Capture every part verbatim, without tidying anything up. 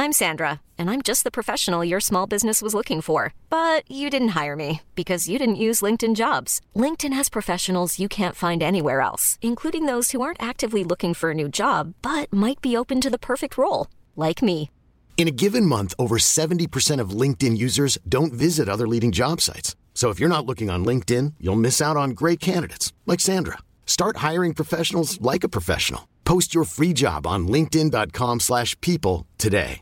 I'm Sandra, and I'm just the professional your small business was looking for. But you didn't hire me because you didn't use LinkedIn Jobs. LinkedIn has professionals you can't find anywhere else, including those who aren't actively looking for a new job, but might be open to the perfect role, like me. In a given month, over seventy percent of LinkedIn users don't visit other leading job sites. So if you're not looking on LinkedIn, you'll miss out on great candidates like Sandra. Start hiring professionals like a professional. Post your free job on linkedin.com slash people today.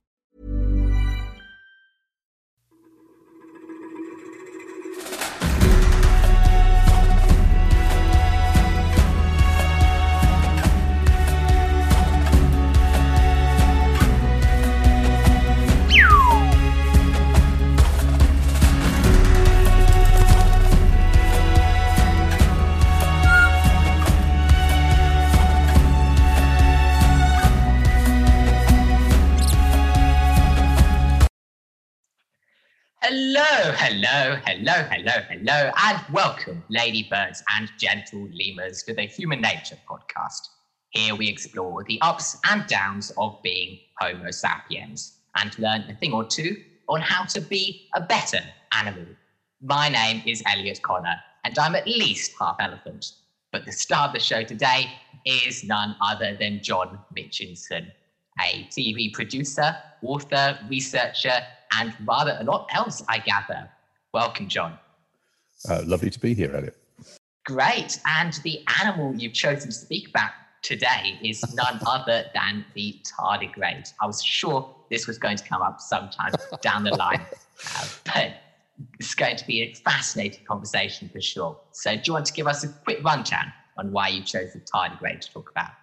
Hello, hello, hello, hello, hello, and welcome, ladybirds and gentle lemurs, to the Human Nature podcast. Here we explore the ups and downs of being Homo sapiens and learn a thing or two on how to be a better animal. My name is Elliot Connor, and I'm at least half elephant. But the star of the show today is none other than John Mitchinson, a T V producer, author, researcher, and rather a lot else, I gather. Welcome, John. Uh, lovely to be here, Elliot. Great. And the animal you've chosen to speak about today is none other than the tardigrade. I was sure this was going to come up sometime down the line, uh, but it's going to be a fascinating conversation for sure. So do you want to give us a quick rundown on why you chose the tardigrade to talk about?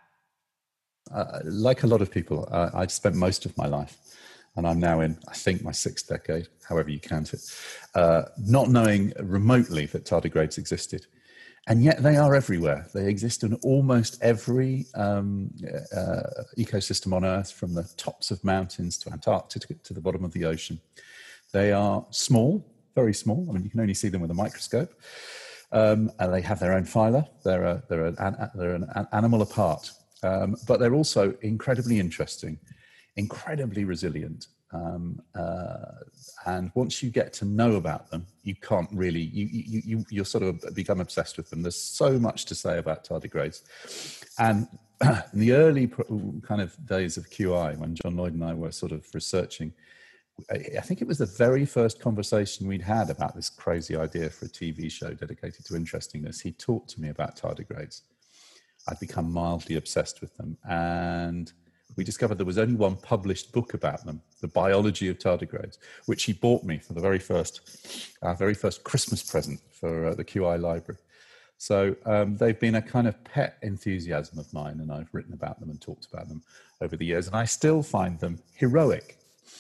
Uh, like a lot of people, uh, I'd spent most of my life, and I'm now in, I think, my sixth decade, however you count it, uh, not knowing remotely that tardigrades existed. And yet they are everywhere. They exist in almost every um, uh, ecosystem on Earth, from the tops of mountains to Antarctica to the bottom of the ocean. They are small, very small. I mean, you can only see them with a microscope. Um, and they have their own phyla. They're, a, they're, an, they're an animal apart. Um, but they're also incredibly interesting, incredibly resilient, um, uh, and once you get to know about them, you can't really you you you you sort of become obsessed with them. There's so much to say about tardigrades, and in the early kind of days of Q I, when John Lloyd and I were sort of researching, I think it was the very first conversation we'd had about this crazy idea for a T V show dedicated to interestingness. He talked to me about tardigrades. I'd become mildly obsessed with them, and we discovered there was only one published book about them, The Biology of Tardigrades, which he bought me for the very first, our very first Christmas present for uh, the Q I library. So um, they've been a kind of pet enthusiasm of mine, and I've written about them and talked about them over the years, and I still find them heroic,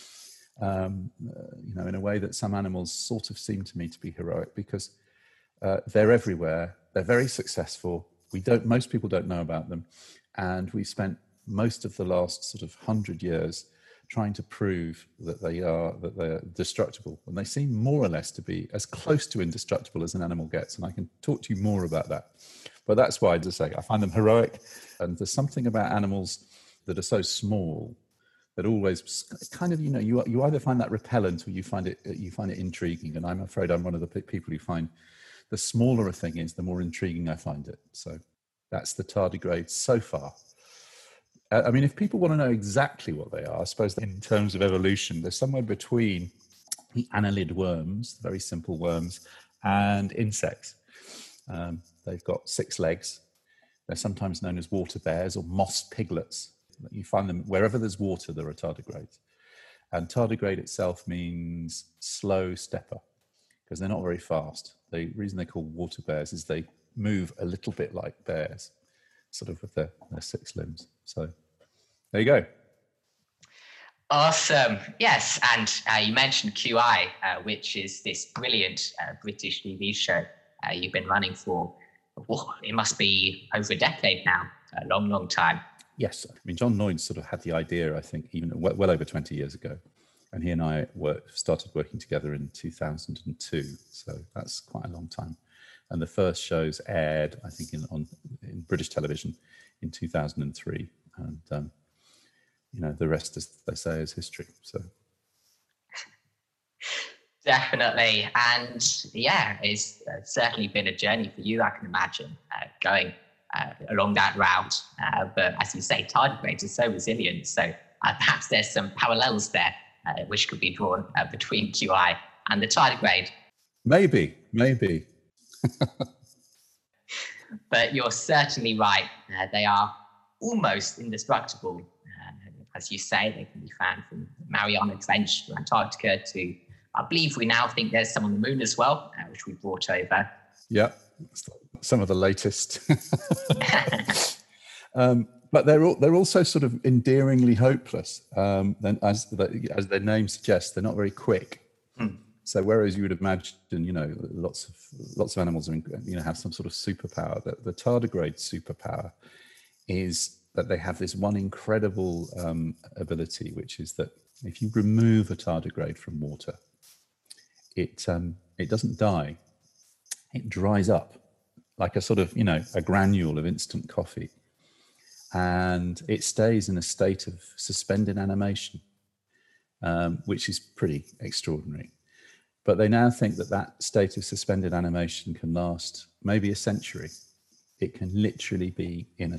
um, uh, you know, in a way that some animals sort of seem to me to be heroic, because uh, they're everywhere, they're very successful. We don't, most people don't know about them, and we spent most of the last sort of hundred years trying to prove that they are that they're destructible, and they seem more or less to be as close to indestructible as an animal gets. And I can talk to you more about that. But that's why I just say I find them heroic, and there's something about animals that are so small that always kind of, you know, you you either find that repellent or you find it you find it intriguing. And I'm afraid I'm one of the people who find the smaller a thing is, the more intriguing I find it. So that's the tardigrade so far. I mean, if people want to know exactly what they are, I suppose in terms of evolution, they're somewhere between the annelid worms, the very simple worms, and insects. Um, they've got six legs. They're sometimes known as water bears or moss piglets. You find them wherever there's water, there are tardigrades. And tardigrade itself means slow stepper, because they're not very fast. The reason they're called water bears is they move a little bit like bears, sort of with their, their six limbs. So there you go. Awesome. Yes, and uh, you mentioned Q I, uh, which is this brilliant uh, British T V show uh, you've been running for, well, it must be over a decade now, a long, long time. Yes. I mean, John Lloyd sort of had the idea, I think, even well, well over twenty years ago. And he and I worked, started working together in two thousand two. So that's quite a long time. And the first shows aired, I think, in, on, in British television in two thousand three. And um, you know, the rest, as they say, is history. So. Definitely. And yeah, it's uh, certainly been a journey for you, I can imagine, uh, going uh, along that route. Uh, but as you say, tardigrades are so resilient. So uh, perhaps there's some parallels there uh, which could be drawn uh, between Q I and the tardigrade. Maybe, maybe. But you're certainly right. Uh, they are almost indestructible. Uh, as you say, they can be found from Mariana Trench to Antarctica to, I believe we now think there's some on the moon as well, uh, which we brought over. Yeah, some of the latest. um, but they're all, they're also sort of endearingly hopeless. Um, then, as the, as their name suggests, they're not very quick. Hmm. So whereas you would imagine, you know, lots of lots of animals are, you know, have some sort of superpower, the, the tardigrade superpower is that they have this one incredible um, ability, which is that if you remove a tardigrade from water, it um, it doesn't die. It dries up like a sort of, you know, a granule of instant coffee. And it stays in a state of suspended animation, um, which is pretty extraordinary. But they now think that that state of suspended animation can last maybe a century. It can literally be in a,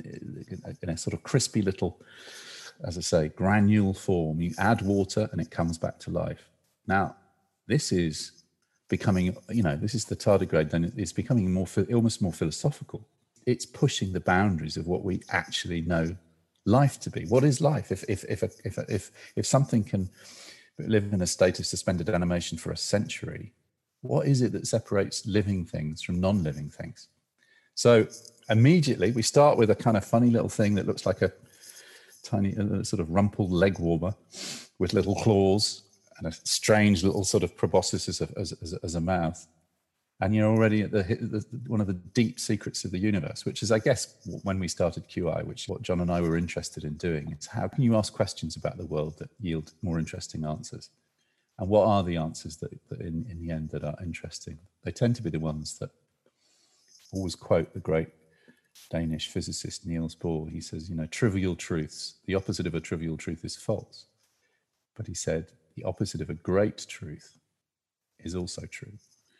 in a sort of crispy little, as I say, granule form. You add water and it comes back to life. Now, this is becoming, you know, this is the tardigrade, then it's becoming more, almost more philosophical. It's pushing the boundaries of what we actually know life to be. What is life? If if if if if if something can live in a state of suspended animation for a century, what is it that separates living things from non-living things? So immediately we start with a kind of funny little thing that looks like a tiny a sort of rumpled leg warmer with little claws and a strange little sort of proboscis as a, as, as, as a mouth. And you're already at the, the one of the deep secrets of the universe, which is, I guess, when we started Q I, which what John and I were interested in doing. It's how can you ask questions about the world that yield more interesting answers? And what are the answers that, that in, in the end that are interesting? They tend to be the ones that always quote the great Danish physicist Niels Bohr. He says, you know, trivial truths, the opposite of a trivial truth is false. But he said, the opposite of a great truth is also true.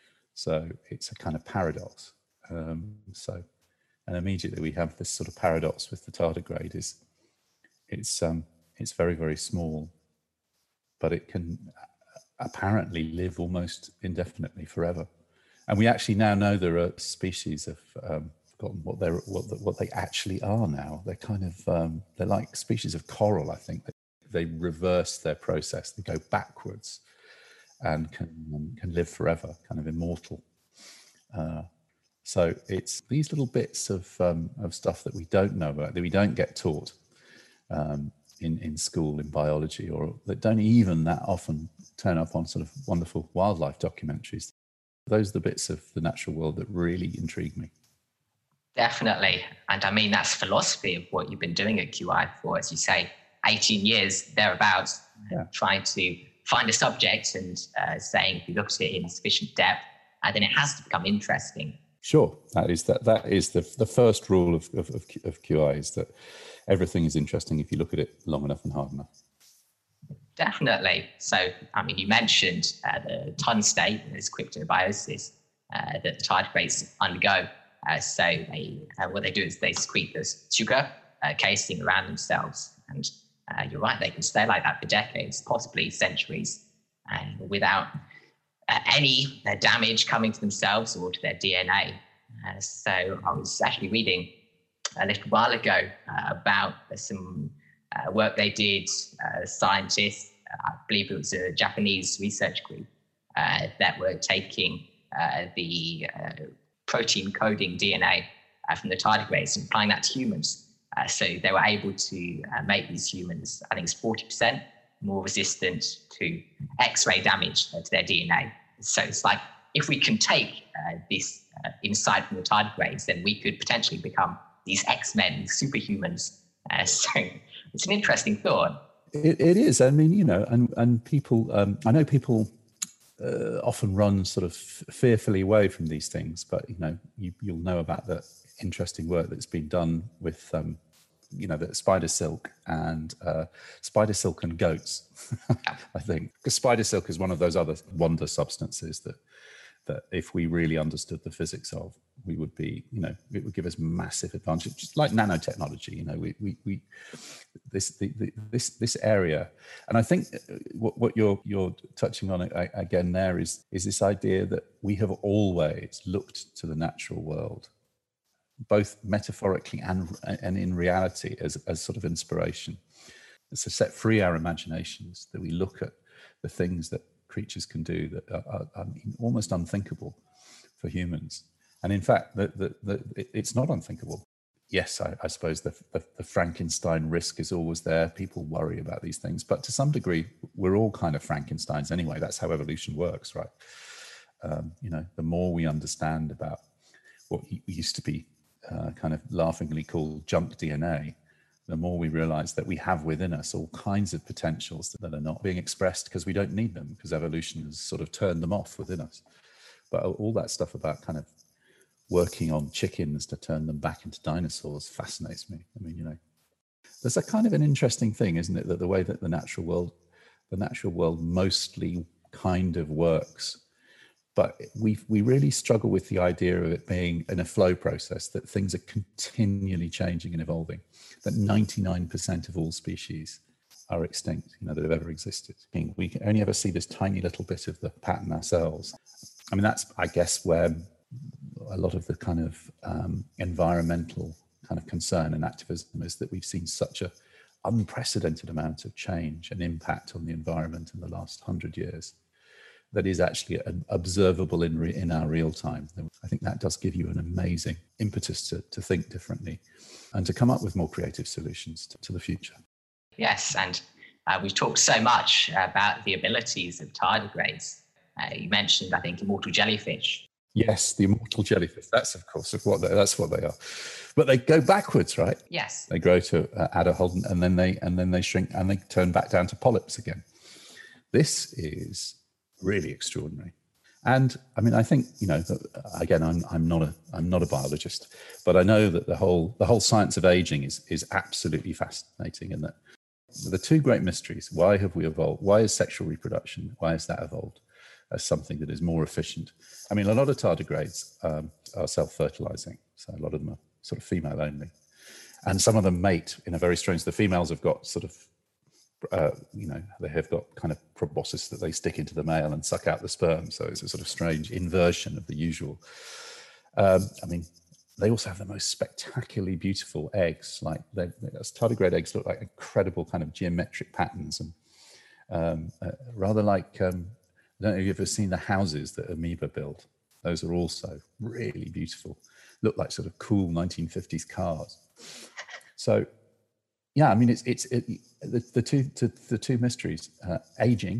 So it's a kind of paradox. Um, so, and immediately we have this sort of paradox with the tardigrade is it's um, it's very, very small, but it can apparently live almost indefinitely forever. And we actually now know there are species of, um, forgotten what they're what, what they actually are now. They're kind of um, they're like species of coral. I think they, they reverse their process. They go backwards and can um, can live forever, kind of immortal. Uh, so it's these little bits of um, of stuff that we don't know about, that we don't get taught um, in in school in biology, or that don't even that often turn up on sort of wonderful wildlife documentaries. Those are the bits of the natural world that really intrigue me. Definitely, and I mean that's philosophy of what you've been doing at Q I for, as you say, eighteen years thereabouts, yeah. Trying to find a subject and uh, saying if you look at it in sufficient depth, and then it has to become interesting. Sure, that is that. That is the the first rule of of, of Q I is that everything is interesting if you look at it long enough and hard enough. Definitely. So, I mean, you mentioned uh, the ton state, this cryptobiosis uh, that the tardigrades undergo. Uh, so, they, uh, what they do is they secrete this sugar uh, casing around themselves, and Uh, you're right, they can stay like that for decades, possibly centuries, and without uh, any uh, damage coming to themselves or to their D N A. Uh, so I was actually reading a little while ago uh, about uh, some uh, work they did, uh, scientists, uh, I believe it was a Japanese research group, uh, that were taking uh, the uh, protein coding D N A uh, from the tardigrades and applying that to humans. Uh, so they were able to uh, make these humans, I think it's forty percent more resistant to X-ray damage uh, to their D N A. So it's like, if we can take uh, this uh, insight from the tardigrades, then we could potentially become these X-Men, these superhumans. Uh, so it's an interesting thought. It, it is. I mean, you know, and, and people, um, I know people uh, often run sort of fearfully away from these things, but, you know, you, you'll know about the interesting work that's been done with um, you know, the spider silk and uh, spider silk and goats, I think. Because spider silk is one of those other wonder substances that that if we really understood the physics of, we would be, you know, it would give us massive advantage, just like nanotechnology. You know, we, we, we this, the, the, this, this area, and I think what, what you're, you're touching on again there is, is this idea that we have always looked to the natural world, both metaphorically and, and in reality, as, as sort of inspiration. It's to set free our imaginations, that we look at the things that creatures can do that are, are, are almost unthinkable for humans. And in fact, the, the, the, it's not unthinkable. Yes, I, I suppose the, the, the Frankenstein risk is always there. People worry about these things. But to some degree, we're all kind of Frankensteins anyway. That's how evolution works, right? Um, you know, the more we understand about what used to be uh, kind of laughingly called junk D N A, the more we realize that we have within us all kinds of potentials that are not being expressed because we don't need them, because evolution has sort of turned them off within us. But all that stuff about kind of working on chickens to turn them back into dinosaurs fascinates me. I mean, you know, there's a kind of an interesting thing, isn't it, that the way that the natural world, the natural world mostly kind of works, but we we really struggle with the idea of it being in a flow process, that things are continually changing and evolving, that ninety-nine percent of all species are extinct, you know, that have ever existed. We can only ever see this tiny little bit of the pattern ourselves. I mean, that's, I guess, where a lot of the kind of um, environmental kind of concern and activism is, that we've seen such a unprecedented amount of change and impact on the environment in the last hundred years. That is actually observable in re, in our real time. I think that does give you an amazing impetus to, to think differently and to come up with more creative solutions to, to the future. Yes, and uh, we've talked so much about the abilities of tardigrades. Uh, you mentioned, I think, immortal jellyfish. Yes, the immortal jellyfish. That's, of course, what they, that's what they are. But they go backwards, right? Yes. They grow to uh, adult, and then they and then they shrink and they turn back down to polyps again. This is really extraordinary. And I mean, I think, you know, again, I'm I'm not a I'm not a biologist, but I know that the whole the whole science of aging is is absolutely fascinating. And that the two great mysteries: why have we evolved? Why is sexual reproduction? Why has that evolved as something that is more efficient? I mean, a lot of tardigrades um, are self-fertilizing, so a lot of them are sort of female only, and some of them mate in a very strange. The females have got sort of Uh, you know, they have got kind of proboscis that they stick into the male and suck out the sperm. So it's a sort of strange inversion of the usual. Um, I mean, they also have the most spectacularly beautiful eggs. Like they, tardigrade eggs look like incredible kind of geometric patterns, and um, uh, rather like, um, I don't know if you've ever seen the houses that amoeba build. Those are also really beautiful. Look like sort of cool nineteen fifties cars. So, yeah, I mean, it's it's it, the, the two to, the two mysteries: uh, aging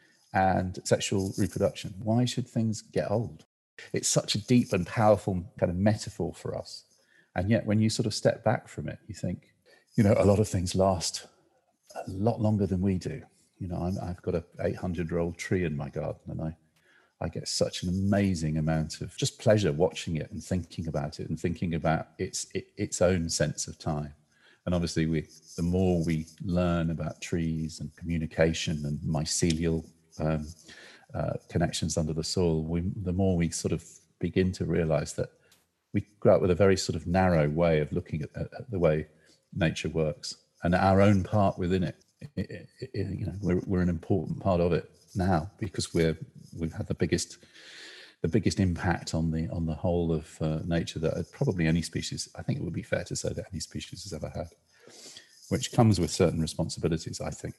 and sexual reproduction. Why should things get old? It's such a deep and powerful kind of metaphor for us, and yet when you sort of step back from it, you think, you know, a lot of things last a lot longer than we do. You know, I'm, I've got a eight hundred year old tree in my garden, and I I get such an amazing amount of just pleasure watching it and thinking about it and thinking about its it, its own sense of time. And obviously, we, the more we learn about trees and communication and mycelial um, uh, connections under the soil, we, the more we sort of begin to realize that we grow up with a very sort of narrow way of looking at, at the way nature works, and our own part within it. It, it, it you know, we're, we're an important part of it now, because we're we've had the biggest the biggest impact on the on the whole of uh, nature that probably any species, I think it would be fair to say that any species has ever had, which comes with certain responsibilities, I think.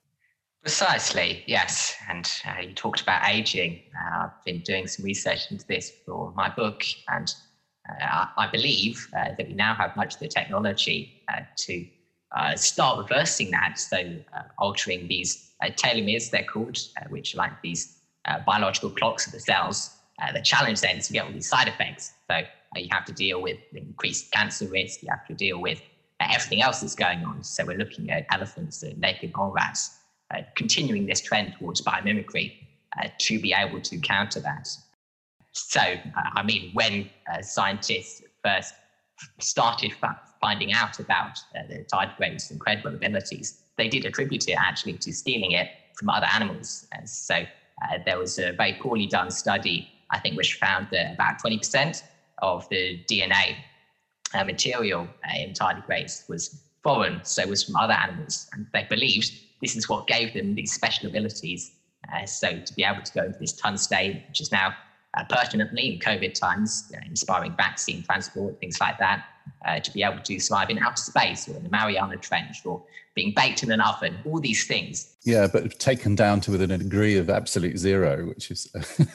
Precisely, yes. And uh, you talked about aging. Uh, I've been doing some research into this for my book, and uh, I, I believe uh, that we now have much of the technology uh, to uh, start reversing that, so uh, altering these uh, telomeres, they're called, uh, which are like these uh, biological clocks of the cells. Uh, the challenge then is to get all these side effects. So uh, you have to deal with increased cancer risk, you have to deal with uh, everything else that's going on. So we're looking at elephants and naked mole rats, uh, continuing this trend towards biomimicry uh, to be able to counter that. So, uh, I mean, when uh, scientists first started fa- finding out about uh, the tardigrade's incredible abilities, they did attribute it actually to stealing it from other animals. And so uh, there was a very poorly done study, I think, which found that about twenty percent of the D N A uh, material uh, in tardigrades was foreign, so it was from other animals. And they believed this is what gave them these special abilities. Uh, so to be able to go into this ton state, which is now uh, pertinently in COVID times, you know, inspiring vaccine transport, things like that, uh, to be able to survive in outer space or in the Mariana Trench or being baked in an oven, all these things. Yeah, but taken down to within a degree of absolute zero, which is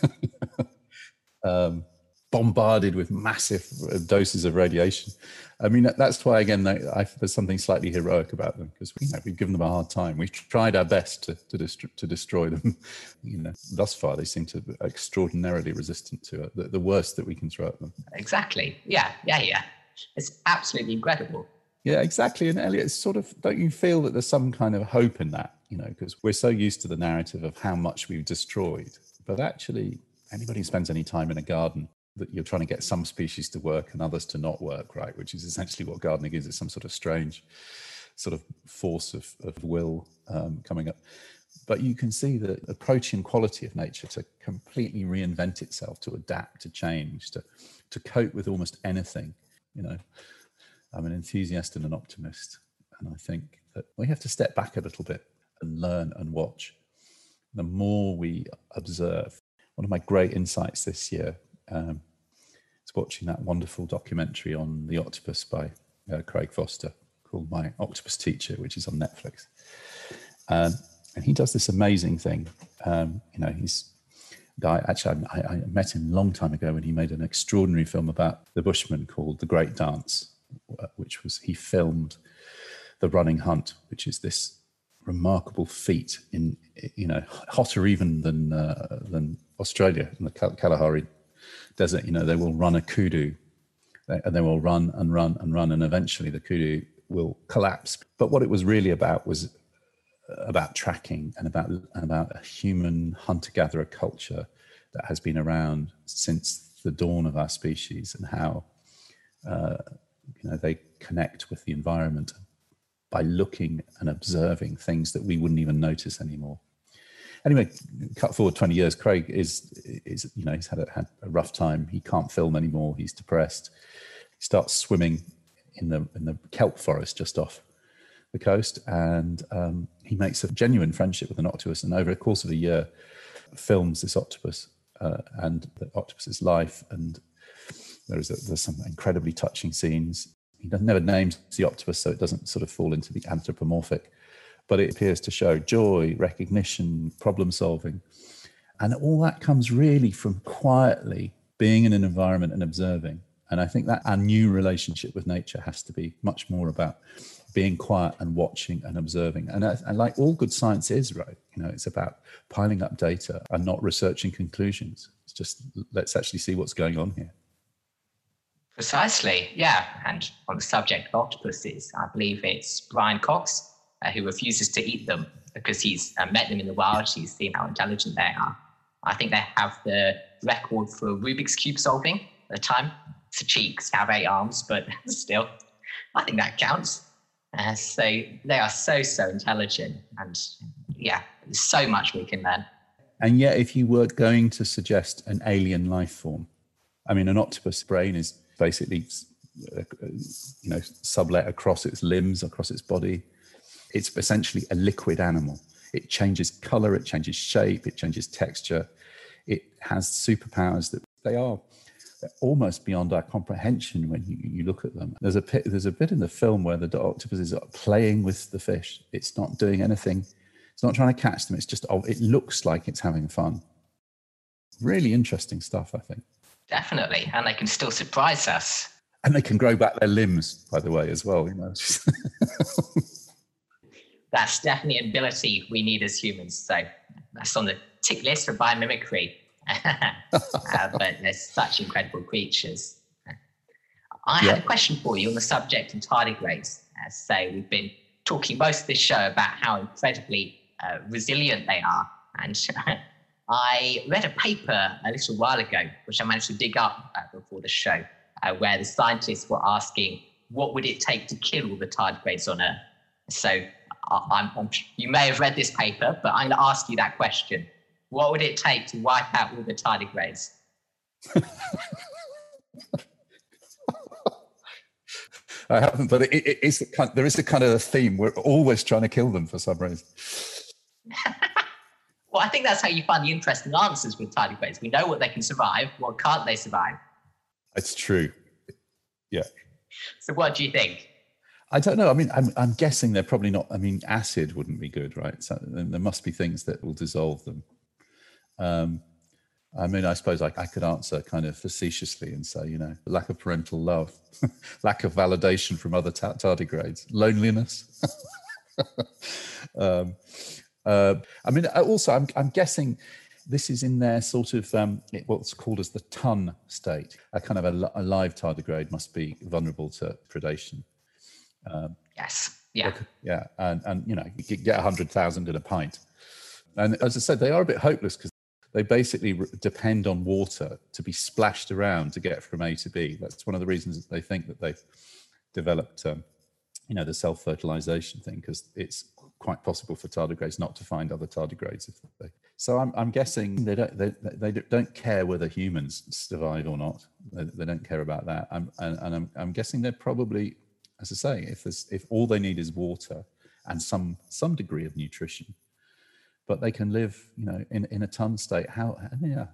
um, bombarded with massive doses of radiation. I mean, that's why, again, I, there's something slightly heroic about them, because you know, we've given them a hard time. We've tried our best to to, dest- to destroy them. You know, thus far, they seem to be extraordinarily resistant to it. The, the worst that we can throw at them. Exactly. Yeah, yeah, yeah. It's absolutely incredible. Yeah, exactly. And Elliot, it's sort of, don't you feel that there's some kind of hope in that? You know, because we're so used to the narrative of how much we've destroyed. But actually, anybody who spends any time in a garden, that you're trying to get some species to work and others to not work, right? Which is essentially what gardening is. It's some sort of strange sort of force of, of will um, coming up. But you can see the approaching quality of nature to completely reinvent itself, to adapt, to change, to, to cope with almost anything. You know, I'm an enthusiast and an optimist. And I think that we have to step back a little bit and learn and watch. The more we observe, one of my great insights this year Um, it's watching that wonderful documentary on the octopus by uh, Craig Foster called My Octopus Teacher, which is on Netflix. Um, and he does this amazing thing. Um, you know, he's guy. Actually, I, I met him a long time ago when he made an extraordinary film about the Bushmen called The Great Dance, which was he filmed the running hunt, which is this remarkable feat in, you know, hotter even than uh, than Australia in the Kalahari Desert. You know, they will run a kudu, and they will run and run and run, and eventually the kudu will collapse. But what it was really about was about tracking and about and about a human hunter-gatherer culture that has been around since the dawn of our species, and how uh, you know they connect with the environment by looking and observing things that we wouldn't even notice anymore. Anyway, cut forward twenty years, Craig is, is you know, he's had a, had a rough time. He can't film anymore. He's depressed. He starts swimming in the in the kelp forest just off the coast, and um, he makes a genuine friendship with an octopus. And over the course of a year, films this octopus uh, and the octopus's life. And there is a, there's some incredibly touching scenes. He doesn't, never names the octopus, so it doesn't sort of fall into the anthropomorphic. But it appears to show joy, recognition, problem solving. And all that comes really from quietly being in an environment and observing. And I think that our new relationship with nature has to be much more about being quiet and watching and observing. And, uh, and like all good science is, right? You know, it's about piling up data and not researching conclusions. It's just, let's actually see what's going on here. Precisely, yeah. And on the subject of octopuses, I believe it's Brian Cox Uh, who refuses to eat them because he's uh, met them in the wild. He's seen how intelligent they are. I think they have the record for Rubik's Cube solving at the time. It's a cheat because they have eight arms, but still, I think that counts. Uh, so they are so, so intelligent. And yeah, there's so much we can learn. And yet, if you were going to suggest an alien life form, I mean, an octopus brain is basically, uh, you know, sublet across its limbs, across its body. It's essentially a liquid animal. It changes color, it changes shape, it changes texture. It has superpowers that they are almost beyond our comprehension when you, you look at them. There's a bit, there's a bit in the film where the octopus is playing with the fish. It's not doing anything. It's not trying to catch them. It's just, oh, it looks like it's having fun. Really interesting stuff, I think. Definitely. And they can still surprise us. And they can grow back their limbs, by the way, as well. You know. That's definitely an ability we need as humans. So that's on the tick list for biomimicry. uh, but they're such incredible creatures. I yeah. had a question for you on the subject of tardigrades. Uh, so we've been talking most of this show about how incredibly uh, resilient they are. And I read a paper a little while ago, which I managed to dig up uh, before the show, uh, where the scientists were asking what would it take to kill all the tardigrades on Earth? So I, I'm, I'm, you may have read this paper, but I'm going to ask you that question. What would it take to wipe out all the tardigrades? I haven't, but it, it, it's a kind, there is a kind of a theme. We're always trying to kill them for some reason. Well, I think that's how you find the interesting answers with tardigrades. We know what they can survive. What can't they survive? It's true. Yeah. So what do you think? I don't know. I mean, I'm, I'm guessing they're probably not. I mean, acid wouldn't be good, right? So there must be things that will dissolve them. Um, I mean, I suppose I, I could answer kind of facetiously and say, you know, lack of parental love, lack of validation from other ta- tardigrades, loneliness. um, uh, I mean, also, I'm, I'm guessing this is in their sort of um, what's called as the ton state. A kind of a, a live tardigrade must be vulnerable to predation. Um, yes. Yeah. Yeah. And, and, you know, you could get one hundred thousand in a pint. And as I said, they are a bit hopeless because they basically re- depend on water to be splashed around to get from A to B. That's one of the reasons that they think that they've developed, um, you know, the self-fertilization thing, because it's quite possible for tardigrades not to find other tardigrades. If they, so I'm, I'm guessing they don't they, they don't care whether humans survive or not. They, they don't care about that. I'm, and and I'm, I'm guessing they're probably, as I say, if there's if all they need is water and some some degree of nutrition, but they can live, you know, in, in a ton state. How, yeah,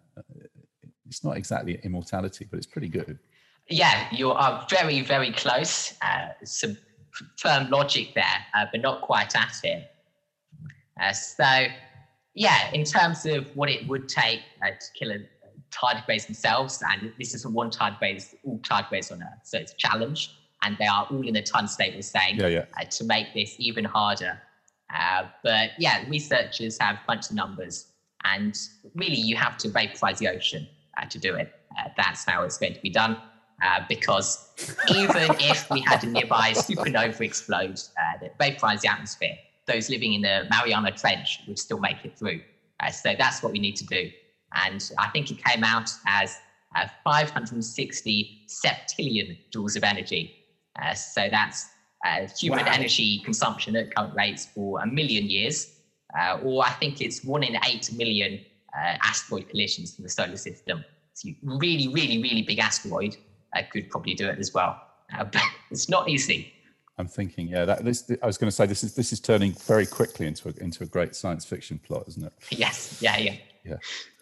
it's not exactly immortality, but it's pretty good. Yeah, you are very, very close. Uh, some firm logic there, uh, but not quite at it. Uh, so, yeah, in terms of what it would take uh, to kill a tardigrades themselves, and this isn't one tardigrade, it's all tardigrades on Earth, so it's a challenge, and they are all in a ton state, we're saying, yeah, yeah. Uh, to make this even harder. Uh, but yeah, researchers have a bunch of numbers, and really you have to vaporize the ocean uh, to do it. Uh, that's how it's going to be done, uh, because even if we had a nearby supernova explode uh, that vaporized the atmosphere, those living in the Mariana Trench would still make it through. Uh, so that's what we need to do. And I think it came out as uh, five hundred sixty septillion joules of energy. Uh, so that's Uh, human wow. energy consumption at current rates for a million years, uh, or I think it's one in eight million uh, asteroid collisions in the solar system. So you really, really, really big asteroid uh, could probably do it as well. Uh, but it's not easy. I'm thinking, yeah, that this. I was going to say this is this is turning very quickly into a, into a great science fiction plot, isn't it? Yes. Yeah. Yeah. Yeah.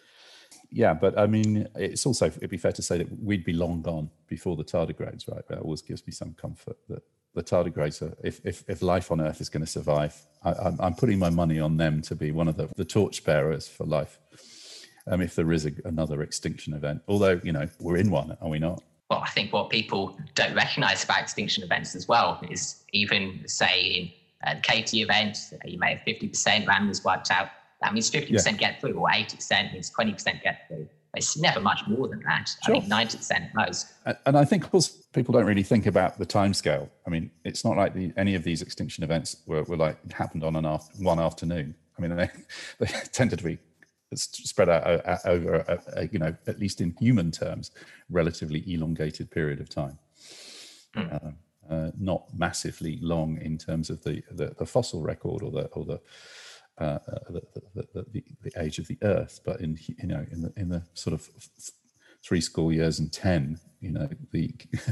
Yeah, but I mean, it's also, it'd be fair to say that we'd be long gone before the tardigrades, right? That always gives me some comfort that the tardigrades are, if, if, if life on Earth is going to survive, I, I'm, I'm putting my money on them to be one of the, the torch bearers for life. Um, if there is a, another extinction event, although, you know, we're in one, are we not? Well, I think what people don't recognize about extinction events as well is even, say, in a K T event, you may have fifty percent of animals wiped out. That means fifty percent yeah. get through, or eighty percent means twenty percent get through. It's never much more than that. Sure. I think ninety percent at most. And I think also people don't really think about the timescale. I mean, it's not like the, any of these extinction events were, were like happened on an after, one afternoon. I mean, they, they tended to be spread out uh, over, a, a, you know, at least in human terms, relatively elongated period of time. Mm. Uh, uh, not massively long in terms of the, the, the fossil record or the or the Uh, the, the, the, the age of the Earth, but in you know in the in the sort of three score years and ten, you know, the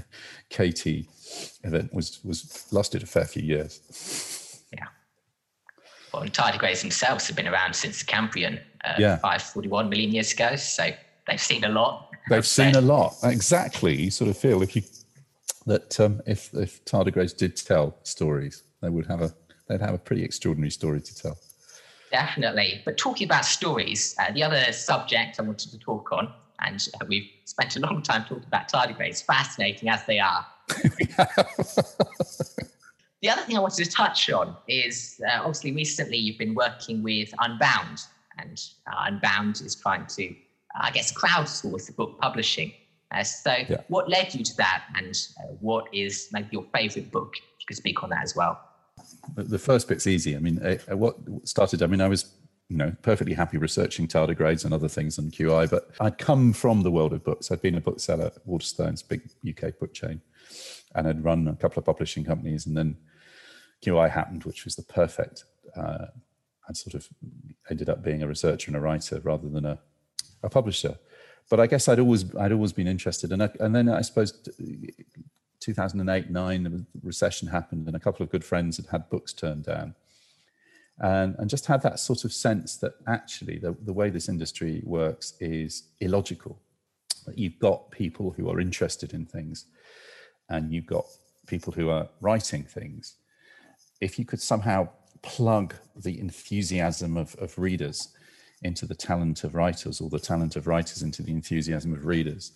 K T event was was lasted a fair few years. Yeah. Well, and tardigrades themselves have been around since the Cambrian, uh, yeah. five hundred forty-one million years ago, so they've seen a lot. They've seen a lot, exactly. You sort of feel if you that um, if if tardigrades did tell stories, they would have a they'd have a pretty extraordinary story to tell. Definitely. But talking about stories, uh, the other subject I wanted to talk on, and uh, we've spent a long time talking about tardigrades, fascinating as they are. The other thing I wanted to touch on is, uh, obviously recently you've been working with Unbound, and uh, Unbound is trying to, uh, I guess, crowdsource the book publishing. Uh, so yeah. What led you to that, and uh, what is maybe your favourite book? If you could speak on that as well. The first bit's easy. I mean, uh, what started, I mean, I was, you know, perfectly happy researching tardigrades and other things on Q I, but I'd come from the world of books. I'd been a bookseller at Waterstones, big U K book chain. and had run a couple of publishing companies, and then Q I happened, which was the perfect. Uh, I'd sort of ended up being a researcher and a writer rather than a, a publisher. But I guess I'd always I'd always been interested, and I, and then I suppose two thousand eight nine the recession happened, and a couple of good friends had had books turned down, and and just had that sort of sense that actually the, the way this industry works is illogical. That you've got people who are interested in things, and you've got people who are writing things. If you could somehow plug the enthusiasm of, of readers into the talent of writers, or the talent of writers into the enthusiasm of readers,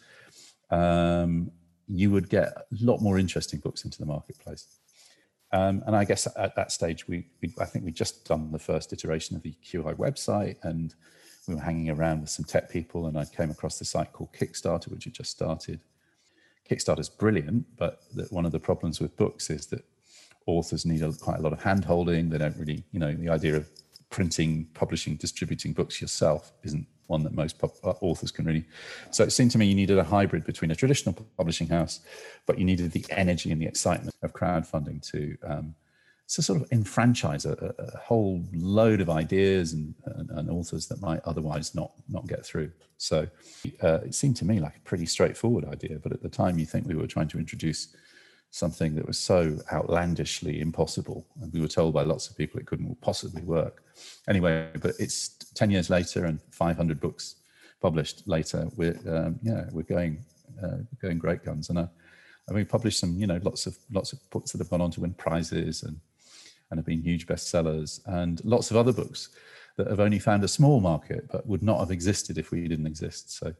um, you would get a lot more interesting books into the marketplace. Um, and I guess at that stage, we, we I think we'd just done the first iteration of the Q I website, and we were hanging around with some tech people, and I came across the site called Kickstarter, which had just started. Kickstarter's brilliant, but the, one of the problems with books is that authors need a, quite a lot of hand-holding. They don't really, you know, the idea of printing, publishing, distributing books yourself isn't one that most pub- authors can really. So it seemed to me you needed a hybrid between a traditional publishing house, but you needed the energy and the excitement of crowdfunding to, um, to sort of enfranchise a, a whole load of ideas and, and, and authors that might otherwise not, not get through. So uh, it seemed to me like a pretty straightforward idea, but at the time you think we were trying to introduce something that was so outlandishly impossible, and we were told by lots of people it couldn't possibly work. Anyway, but it's ten years later and five hundred books published later. We're um, yeah, we're going uh, going great guns, and, uh, and we published some, you know, lots of lots of books that have gone on to win prizes and and have been huge bestsellers, and lots of other books that have only found a small market but would not have existed if we didn't exist. So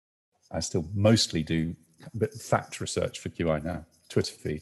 I still mostly do a bit of fact research for Q I now. Twitter feed.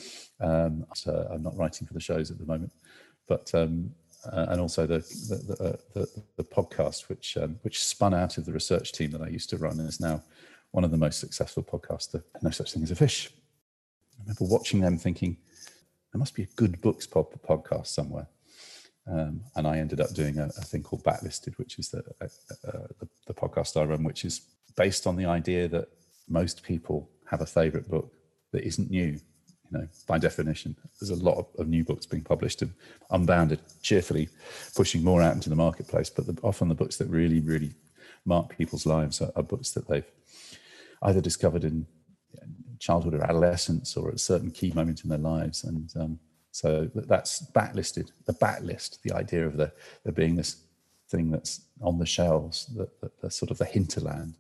Um, so I'm not writing for the shows at the moment, but um, uh, and also the the, the, uh, the, the podcast, which um, which spun out of the research team that I used to run, and is now one of the most successful podcasts. No Such Thing as a Fish. I remember watching them, thinking there must be a good books pod, podcast somewhere, um, and I ended up doing a, a thing called Backlisted, which is the, uh, uh, the the podcast I run, which is based on the idea that most people have a favourite book that isn't new, you know, by definition. There's a lot of, of new books being published, and Unbounded cheerfully pushing more out into the marketplace. But the, often the books that really, really mark people's lives are, are books that they've either discovered in childhood or adolescence, or at a certain key moment in their lives. And um, so that's Backlisted, the backlist, the idea of the, there being this thing that's on the shelves, the, the, the sort of the hinterland.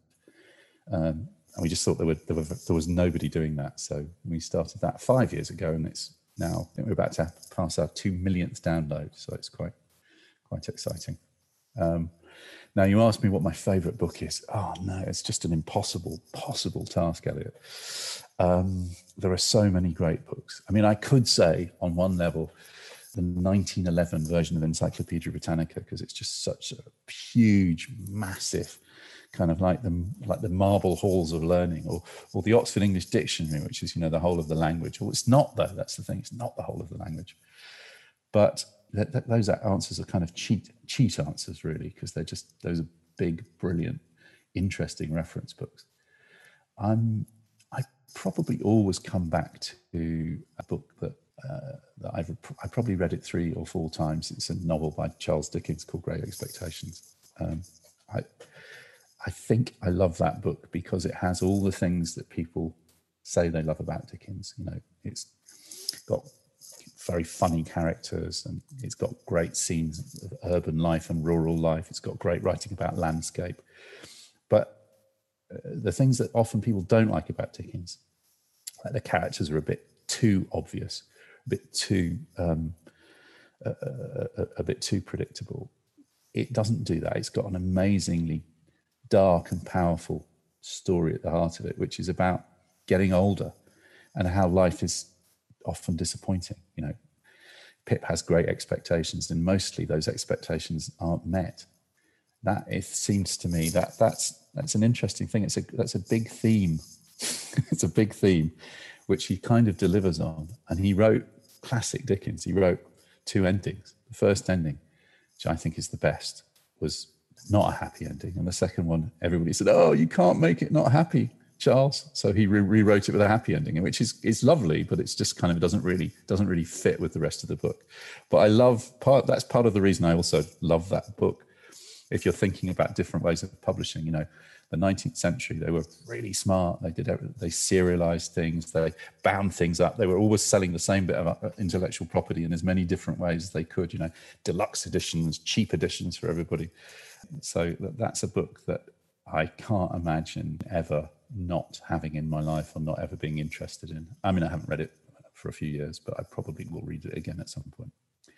Um, And we just thought there, were, there, were, there was nobody doing that. So we started that five years ago, and it's now, I think we're about to pass our two millionth download. So it's quite quite exciting. Um, now, you asked me what my favourite book is. Oh, no, it's just an impossible, possible task, Elliot. Um, there are so many great books. I mean, I could say on one level, the nineteen eleven version of Encyclopedia Britannica, because it's just such a huge, massive, kind of like the like the marble halls of learning, or or the Oxford English Dictionary, which is, you know, the whole of the language. Well, it's not, though. That's the thing. It's not the whole of the language. But th- th- those answers are kind of cheat cheat answers, really, because they're just, those are big, brilliant, interesting reference books. I'm I probably always come back to a book that uh, that I've I probably read it three or four times. It's a novel by Charles Dickens called Great Expectations. Um, I. I think I love that book because it has all the things that people say they love about Dickens. You know, it's got very funny characters, and it's got great scenes of urban life and rural life. It's got great writing about landscape. But uh, the things that often people don't like about Dickens, like the characters are a bit too obvious, a bit too, um, a, a, a bit too predictable. It doesn't do that. It's got an amazingly dark and powerful story at the heart of it, which is about getting older and how life is often disappointing. You know, Pip has great expectations, and mostly those expectations aren't met. That, it seems to me that that's that's an interesting thing. It's a that's a big theme. It's a big theme, which he kind of delivers on. And he wrote classic Dickens. He wrote two endings. The first ending, which I think is the best, was not a happy ending, and the second one, everybody said, "Oh, you can't make it not happy. Charles. So he re- rewrote it with a happy ending, which is is lovely, but it's just kind of doesn't really doesn't really fit with the rest of the book. But I love part. That's part of the reason I also love that book. If you're thinking about different ways of publishing, you know, the nineteenth century, they were really smart. They did everything. They serialized things. They bound things up. They were always selling the same bit of intellectual property in as many different ways as they could. You know, deluxe editions, cheap editions for everybody. So that's a book that I can't imagine ever not having in my life or not ever being interested in. I mean, I haven't read it for a few years, but I probably will read it again at some point.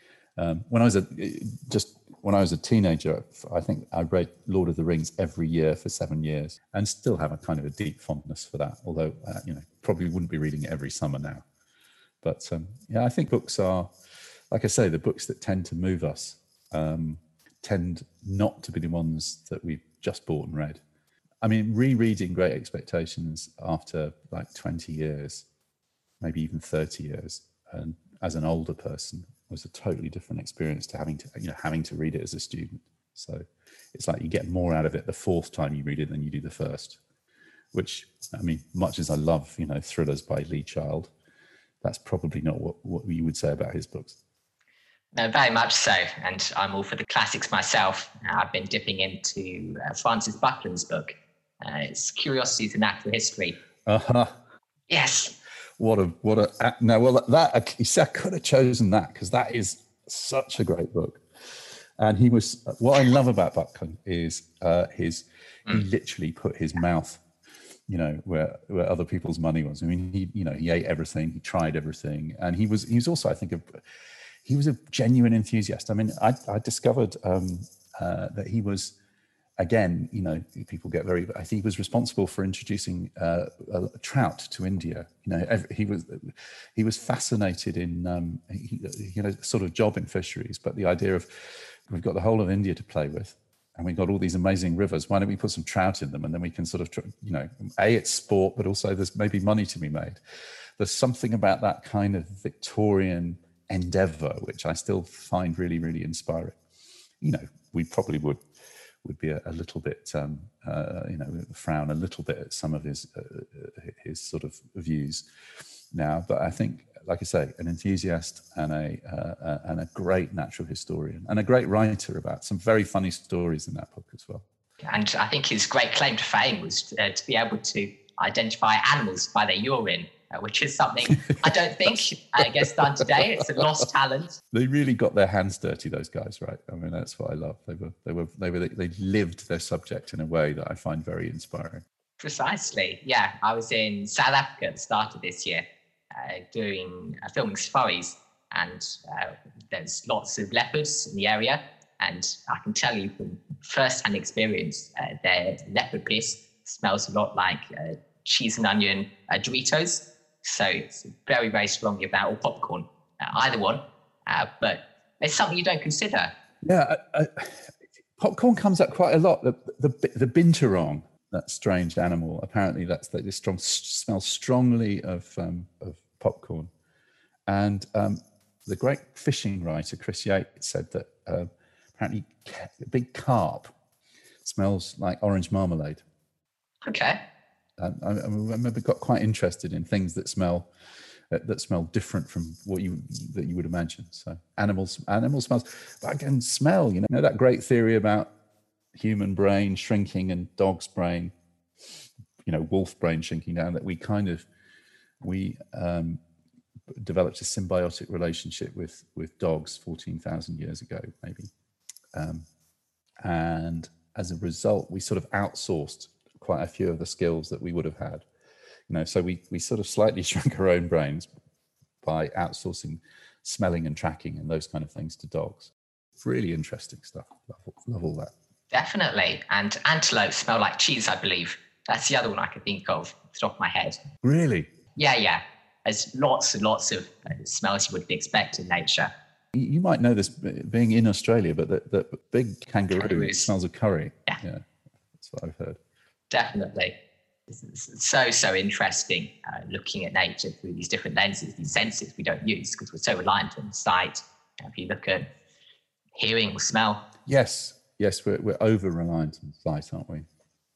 Um, when I was a just when I was a teenager, I think I read Lord of the Rings every year for seven years, and still have a kind of a deep fondness for that. Although uh, you know, probably wouldn't be reading it every summer now. But um, yeah, I think books are, like I say, the books that tend to move us um, tend not to be the ones that we've just bought and read. I mean, rereading Great Expectations after like twenty years, maybe even thirty years, and as an older person, was a totally different experience to having to, you know, having to read it as a student. So it's like you get more out of it the fourth time you read it than you do the first, which, I mean, much as I love, you know, thrillers by Lee Child, that's probably not what, what you would say about his books. No, very much so. And I'm all for the classics myself. I've been dipping into uh, Francis Buckland's book. Uh, it's Curiosities in Natural History. Uh-huh. Yes. What a, what a, now, well, that, you see, I could have chosen that because that is such a great book. And he was, what I love about Buckland is uh, his, mm. he literally put his mouth, you know, where, where other people's money was. I mean, he, you know, he ate everything, he tried everything. And he was, he was also, I think, a, he was a genuine enthusiast. I mean, I, I discovered um, uh, that he was, again, you know, people get very, I think he was responsible for introducing uh, uh, trout to India. You know, every, he was he was fascinated in, um, he, you know, sort of job in fisheries, but the idea of, we've got the whole of India to play with, and we've got all these amazing rivers, why don't we put some trout in them, and then we can sort of, you know, A, it's sport, but also there's maybe money to be made. There's something about that kind of Victorian endeavor, which I still find really, really inspiring. You know, we probably would would be a, a little bit, um, uh, you know, frown a little bit at some of his uh, his sort of views now. But I think, like I say, an enthusiast and a uh, and a great natural historian and a great writer about some very funny stories in that book as well. And I think his great claim to fame was uh, to be able to identify animals by their urine, uh, which is something I don't think uh, gets done today. It's a lost talent. They really got their hands dirty, those guys, right? I mean, that's what I love. They were, they were, they were, they lived their subject in a way that I find very inspiring. Precisely. Yeah, I was in South Africa at the start of this year, uh, doing uh, filming safaris, and uh, there's lots of leopards in the area. And I can tell you from first-hand experience, uh, their leopard piss smells a lot like uh, cheese and onion uh, Doritos. So it's very, very strongly about, or popcorn, uh, either one. Uh, but it's something you don't consider. Yeah, I, I, popcorn comes up quite a lot. The the, the binturong, that strange animal, apparently that's that this strong smells strongly of um, of popcorn. And um, the great fishing writer Chris Yates said that uh, apparently a big carp smells like orange marmalade. Okay. Um, I, I remember got quite interested in things that smell uh, that smell different from what you that you would imagine. So animals, animal smells, but again, smell. You know that great theory about human brain shrinking and dog's brain, you know, wolf brain shrinking down. That we kind of we um, developed a symbiotic relationship with with dogs fourteen thousand years ago, maybe, um, and as a result, we sort of outsourced quite a few of the skills that we would have had, you know. So we we sort of slightly shrunk our own brains by outsourcing smelling and tracking and those kind of things to dogs. Really interesting stuff. Love, love all that. Definitely. And antelopes smell like cheese, I believe. That's the other one I could think of off the top of my head. Really? Yeah, yeah. There's lots and lots of uh, smells you wouldn't expect in nature. You might know this being in Australia, but the, the big kangaroo Kangaroos. smells of curry. Yeah. yeah, that's what I've heard. Definitely. It's so, so interesting uh, looking at nature through these different lenses, these senses we don't use because we're so reliant on sight. If you look at hearing or smell. Yes, yes, we're, we're over-reliant on sight, aren't we?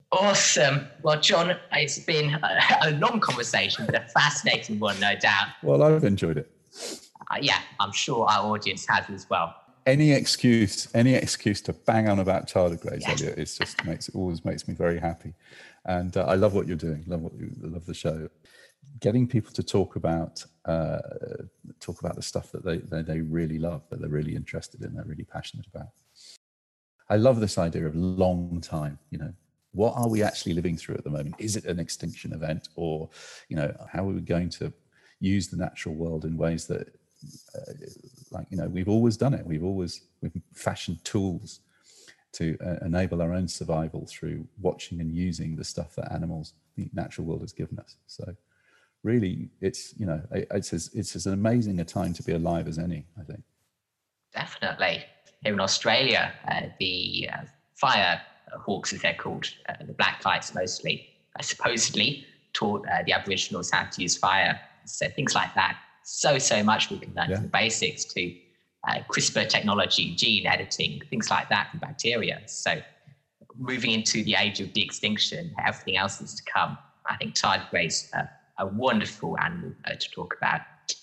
Awesome. Well, John, it's been a, a long conversation, but a fascinating one, no doubt. Well, I've enjoyed it. Uh, yeah, I'm sure our audience has as well. Any excuse, any excuse to bang on about tardigrades, Yes. Elliot, it's just makes it always makes me very happy, and uh, I love what you're doing. Love what you love the show. Getting people to talk about uh, talk about the stuff that they, they they really love, that they're really interested in, they're really passionate about. I love this idea of long time. You know, what are we actually living through at the moment? Is it an extinction event, or you know, how are we going to use the natural world in ways that, uh, like you know, we've always done it. We've always we've fashioned tools to uh, enable our own survival through watching and using the stuff that animals, the natural world, has given us. So. Really, it's you know it's as it's as amazing a time to be alive as any, I think. Definitely. Here in Australia, uh, the uh, fire hawks, as they're called, uh, the black lights mostly, uh, supposedly taught uh, the Aboriginals how to use fire. So things like that. So so much we can learn Yeah. from the basics to uh, CRISPR technology, gene editing, things like that from bacteria. So moving into the age of de-extinction, everything else is to come. I think tardigrades are a wonderful animal uh, to talk about.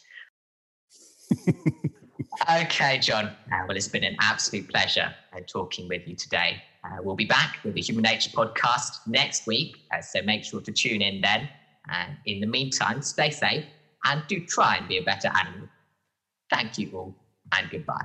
Okay, John. Uh, well, it's been an absolute pleasure uh, talking with you today. Uh, we'll be back with the Human Nature podcast next week, uh, so make sure to tune in then. And in the meantime, stay safe and do try and be a better animal. Thank you all, and goodbye.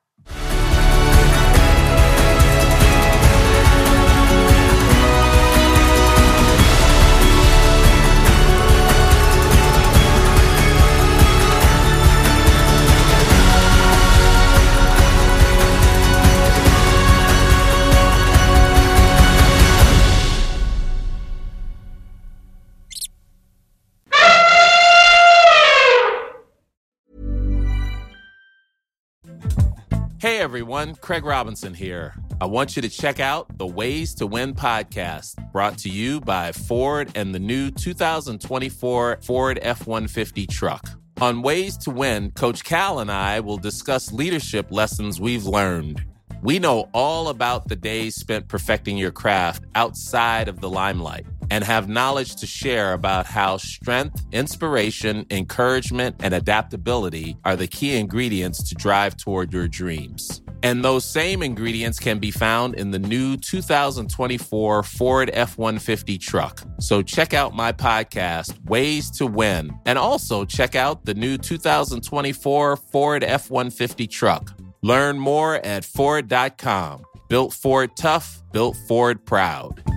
Hey everyone, Craig Robinson here. I want you to check out the Ways to Win podcast, brought to you by Ford and the new two thousand twenty-four Ford F one fifty truck. On Ways to Win, Coach Cal and I will discuss leadership lessons we've learned. We know all about the days spent perfecting your craft outside of the limelight and have knowledge to share about how strength, inspiration, encouragement, and adaptability are the key ingredients to drive toward your dreams. And those same ingredients can be found in the new two thousand twenty-four Ford F one fifty truck. So check out my podcast, Ways to Win, and also check out the new two thousand twenty-four Ford F one fifty truck. Learn more at Ford dot com. Built Ford tough, built Ford proud.